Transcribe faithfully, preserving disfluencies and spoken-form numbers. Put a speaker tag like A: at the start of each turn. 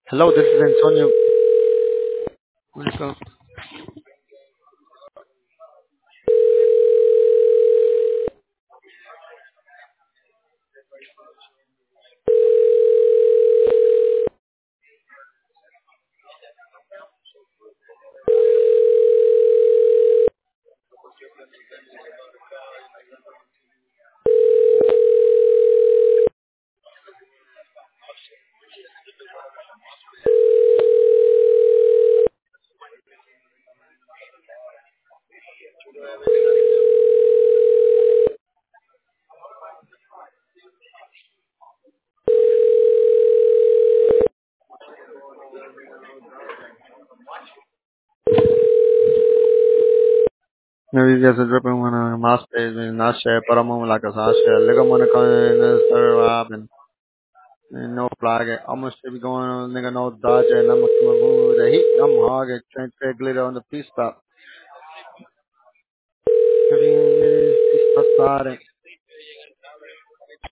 A: Hello, this is Antonio. Welcome. Maybe there's a dripping one on my stage and not share, but I'm on like a sash. Look, I'm gonna come in and start robbing. And no flag it. I'm gonna be going on, nigga, no dodger, and I'm gonna come move the heat. I'm hogging, transfer glitter on the piece stop. Stop starting.